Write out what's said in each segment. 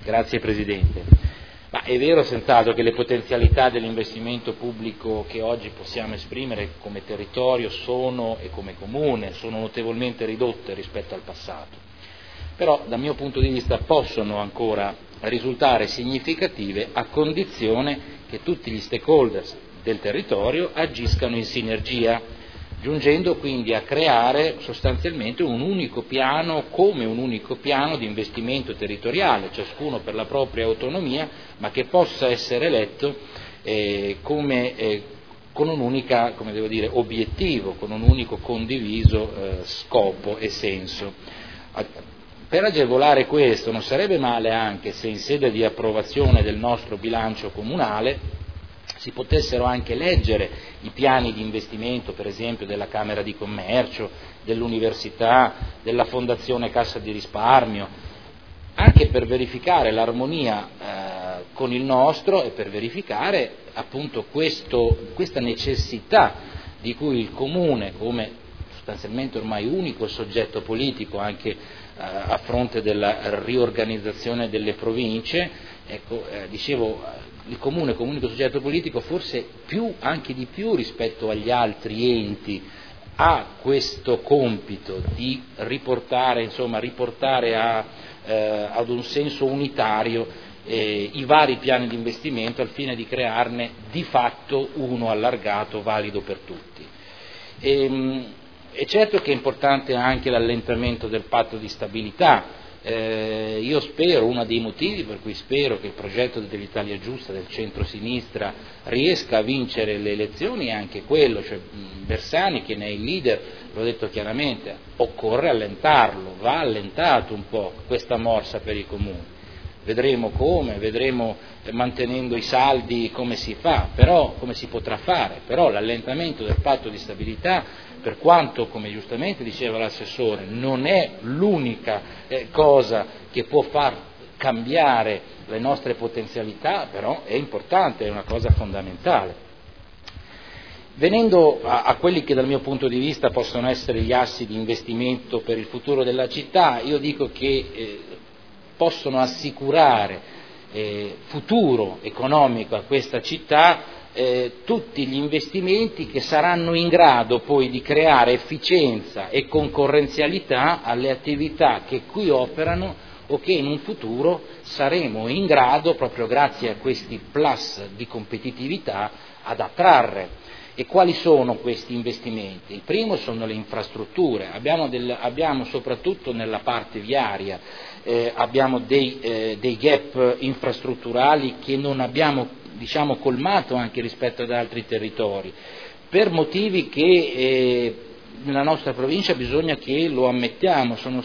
Grazie Presidente. Ma è vero senz'altro che le potenzialità dell'investimento pubblico che oggi possiamo esprimere come territorio e come comune sono notevolmente ridotte rispetto al passato, però dal mio punto di vista possono ancora risultare significative a condizione che tutti gli stakeholders del territorio agiscano in sinergia, giungendo quindi a creare sostanzialmente un unico piano di investimento territoriale, ciascuno per la propria autonomia, ma che possa essere letto con un unico obiettivo, con un unico condiviso scopo e senso. Per agevolare questo non sarebbe male anche se in sede di approvazione del nostro bilancio comunale si potessero anche leggere i piani di investimento, per esempio, della Camera di Commercio, dell'Università, della Fondazione Cassa di Risparmio, anche per verificare l'armonia con il nostro e per verificare appunto questa necessità di cui il Comune, come sostanzialmente ormai unico soggetto politico anche a fronte della riorganizzazione delle province, il Comune come unico soggetto politico forse anche di più rispetto agli altri enti ha questo compito di riportare ad un senso unitario i vari piani di investimento al fine di crearne di fatto uno allargato, valido per tutti. È certo che è importante anche l'allentamento del patto di stabilità. Io spero, uno dei motivi per cui spero che il progetto dell'Italia Giusta, del centro-sinistra, riesca a vincere le elezioni è anche quello, cioè Bersani, che ne è il leader, l'ho detto chiaramente, occorre allentarlo, va allentato un po' questa morsa per i comuni. Vedremo mantenendo i saldi come si potrà fare, però l'allentamento del patto di stabilità, per quanto, come giustamente diceva l'assessore, non è l'unica cosa che può far cambiare le nostre potenzialità, però è importante, è una cosa fondamentale. Venendo a quelli che dal mio punto di vista possono essere gli assi di investimento per il futuro della città, io dico che possono assicurare futuro economico a questa città tutti gli investimenti che saranno in grado poi di creare efficienza e concorrenzialità alle attività che qui operano o che in un futuro saremo in grado, proprio grazie a questi plus di competitività, ad attrarre. E quali sono questi investimenti? Il primo sono le infrastrutture, abbiamo soprattutto nella parte viaria, abbiamo dei gap infrastrutturali che non abbiamo colmato anche rispetto ad altri territori, per motivi che nella nostra provincia bisogna che lo ammettiamo, sono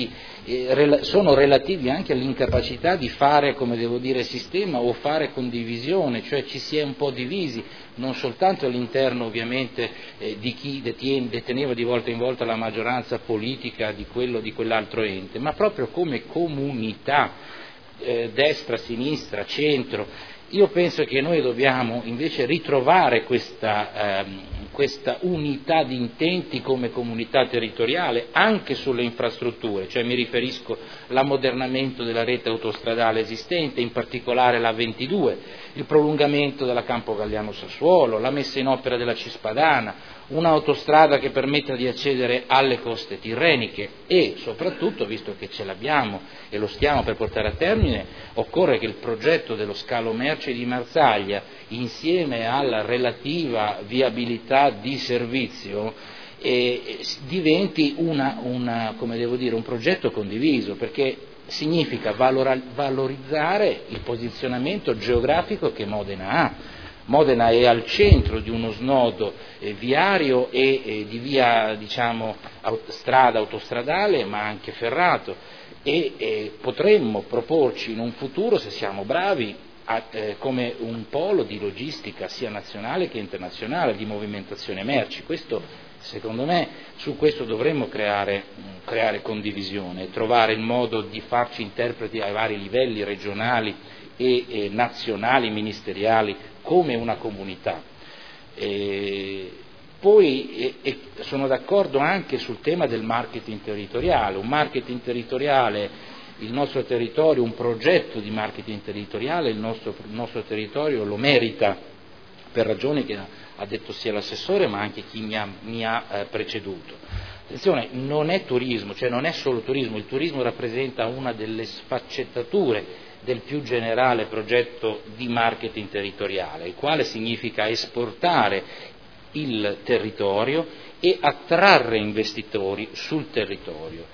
relativi anche all'incapacità di fare, sistema o fare condivisione, cioè ci si è un po' divisi, non soltanto all'interno ovviamente di chi deteneva di volta in volta la maggioranza politica di quello o di quell'altro ente, ma proprio come comunità, destra, sinistra, centro. Io penso che noi dobbiamo invece ritrovare questa unità di intenti come comunità territoriale anche sulle infrastrutture, cioè mi riferisco all'ammodernamento della rete autostradale esistente, in particolare la 22, il prolungamento della Campo Galliano-Sassuolo, la messa in opera della Cispadana, un'autostrada che permetta di accedere alle coste tirreniche e soprattutto, visto che ce l'abbiamo e lo stiamo per portare a termine, occorre che il progetto dello scalo merci di Marsaglia, insieme alla relativa viabilità di servizio, diventi un progetto condiviso, perché significa valorizzare il posizionamento geografico che Modena ha. Modena è al centro di uno snodo viario e di via strada autostradale ma anche ferrato e potremmo proporci in un futuro, se siamo bravi, come un polo di logistica sia nazionale che internazionale, di movimentazione merci. Questo, secondo me, su questo dovremmo creare condivisione, trovare il modo di farci interpreti ai vari livelli regionali e nazionali, ministeriali, come una comunità. Poi sono d'accordo anche sul tema del marketing territoriale, un marketing territoriale il nostro territorio un progetto di marketing territoriale, il nostro territorio lo merita per ragioni che ha detto sia l'assessore ma anche chi mi ha preceduto. Attenzione, non è turismo, cioè non è solo turismo, il turismo rappresenta una delle sfaccettature del più generale progetto di marketing territoriale, il quale significa esportare il territorio e attrarre investitori sul territorio.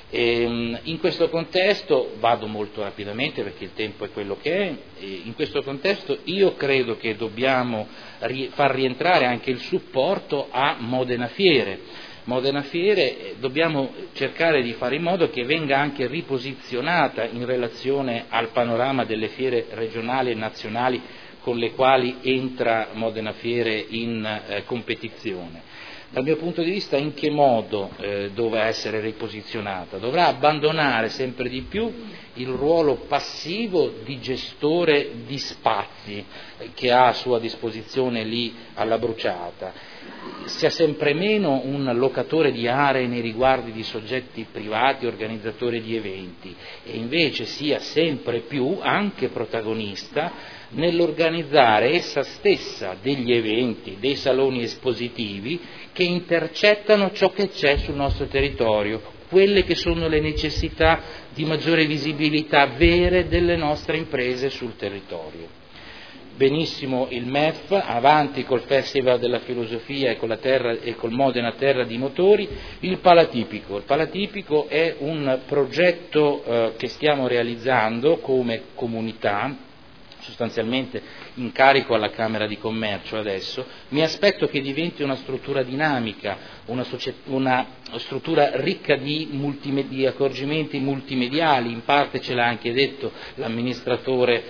In questo contesto, vado molto rapidamente perché il tempo è quello che è, in questo contesto io credo che dobbiamo far rientrare anche il supporto a Modena Fiere. Modena Fiere dobbiamo cercare di fare in modo che venga anche riposizionata in relazione al panorama delle fiere regionali e nazionali con le quali entra Modena Fiere in competizione. Dal mio punto di vista in che modo dovrà essere riposizionata? Dovrà abbandonare sempre di più il ruolo passivo di gestore di spazi che ha a sua disposizione lì alla Bruciata, sia sempre meno un locatore di aree nei riguardi di soggetti privati, organizzatori di eventi, e invece sia sempre più anche protagonista nell'organizzare essa stessa degli eventi, dei saloni espositivi che intercettano ciò che c'è sul nostro territorio, quelle che sono le necessità di maggiore visibilità vere delle nostre imprese sul territorio. Benissimo il MEF, avanti col Festival della Filosofia e col Modena Terra di Motori. Il Palatipico. Il Palatipico è un progetto che stiamo realizzando come comunità, sostanzialmente in carico alla Camera di Commercio adesso. Mi aspetto che diventi una struttura dinamica, una struttura ricca di accorgimenti multimediali, in parte ce l'ha anche detto l'amministratore,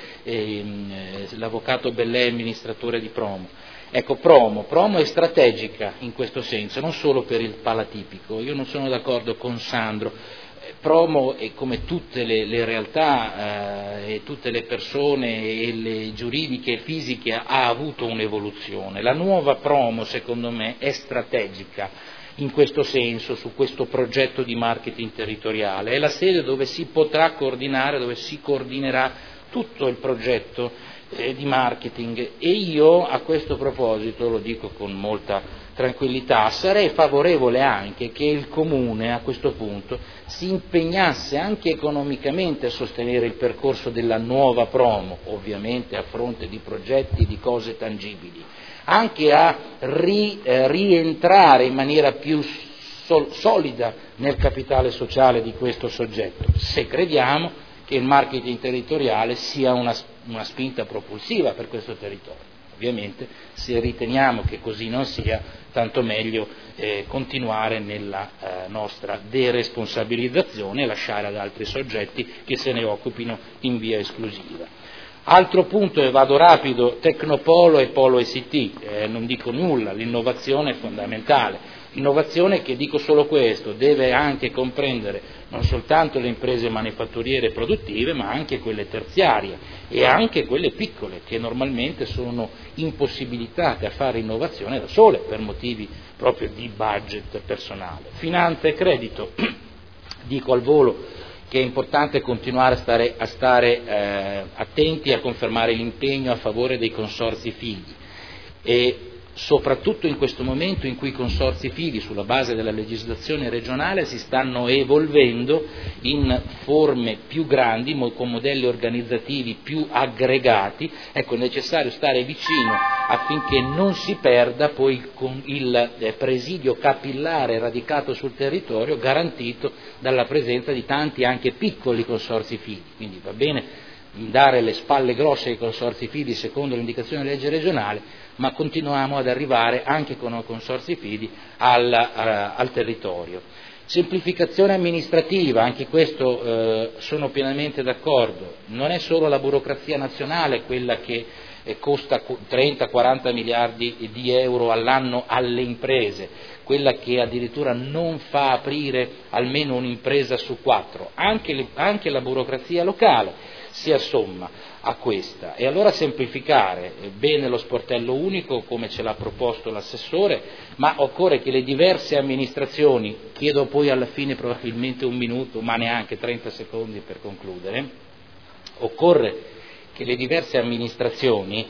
l'avvocato Bellè, amministratore di Promo. Ecco, Promo è strategica in questo senso, non solo per il Palatipico. Io non sono d'accordo con Sandro. Promo, come tutte le realtà e tutte le persone e le giuridiche e fisiche, ha avuto un'evoluzione. La nuova Promo, secondo me, è strategica in questo senso, su questo progetto di marketing territoriale. È la sede dove si potrà coordinare, dove si coordinerà tutto il progetto di marketing, e io a questo proposito, lo dico con molta tranquillità, sarei favorevole anche che il Comune a questo punto si impegnasse anche economicamente a sostenere il percorso della nuova Promo, ovviamente a fronte di progetti e di cose tangibili, anche a rientrare in maniera più solida nel capitale sociale di questo soggetto, se crediamo che il marketing territoriale sia una spinta propulsiva per questo territorio. Ovviamente, se riteniamo che così non sia, tanto meglio continuare nella nostra deresponsabilizzazione e lasciare ad altri soggetti che se ne occupino in via esclusiva. Altro punto, e vado rapido, Tecnopolo e Polo ICT, non dico nulla, l'innovazione è fondamentale. Innovazione che, dico solo questo, deve anche comprendere non soltanto le imprese manifatturiere produttive, ma anche quelle terziarie e anche quelle piccole, che normalmente sono impossibilitate a fare innovazione da sole per motivi proprio di budget personale. Finanza e credito, dico al volo che è importante continuare a stare attenti a confermare l'impegno a favore dei consorzi figli, e soprattutto in questo momento in cui i consorzi fidi, sulla base della legislazione regionale, si stanno evolvendo in forme più grandi, con modelli organizzativi più aggregati. Ecco, è necessario stare vicino affinché non si perda poi il presidio capillare radicato sul territorio, garantito dalla presenza di tanti anche piccoli consorzi fidi. Quindi va bene dare le spalle grosse ai consorzi fidi secondo l'indicazione della legge regionale, ma continuiamo ad arrivare anche con i consorzi fidi al territorio. Semplificazione amministrativa, anche questo sono pienamente d'accordo. Non è solo la burocrazia nazionale quella che costa 30-40 miliardi di euro all'anno alle imprese, quella che addirittura non fa aprire almeno un'impresa su 4, anche la burocrazia locale. si assomma a questa. E allora semplificare, bene lo sportello unico come ce l'ha proposto l'assessore, ma occorre che le diverse amministrazioni, chiedo poi alla fine probabilmente 1 minuto, ma neanche 30 secondi per concludere, occorre che le diverse amministrazioni,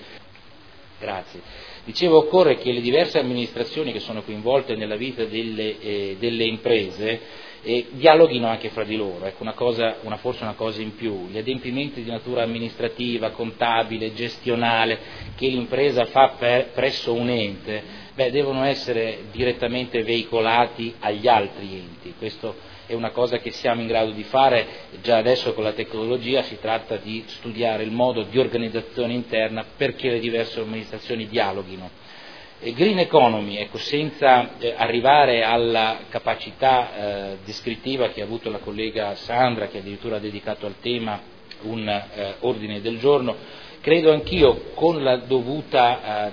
occorre che le diverse amministrazioni che sono coinvolte nella vita delle imprese dialoghino anche fra di loro. Ecco, forse una cosa in più: gli adempimenti di natura amministrativa, contabile, gestionale che l'impresa fa presso un ente, devono essere direttamente veicolati agli altri enti. Questo è una cosa che siamo in grado di fare già adesso con la tecnologia, si tratta di studiare il modo di organizzazione interna perché le diverse amministrazioni dialoghino. Green economy, ecco, senza arrivare alla capacità descrittiva che ha avuto la collega Sandra, che addirittura ha dedicato al tema un ordine del giorno, credo anch'io, con la dovuta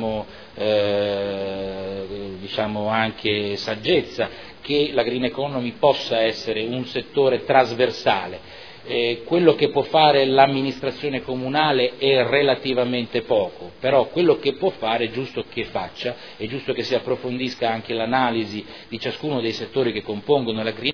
anche saggezza, che la green economy possa essere un settore trasversale. Quello che può fare l'amministrazione comunale è relativamente poco, però quello che può fare è giusto che faccia, è giusto che si approfondisca anche l'analisi di ciascuno dei settori che compongono la green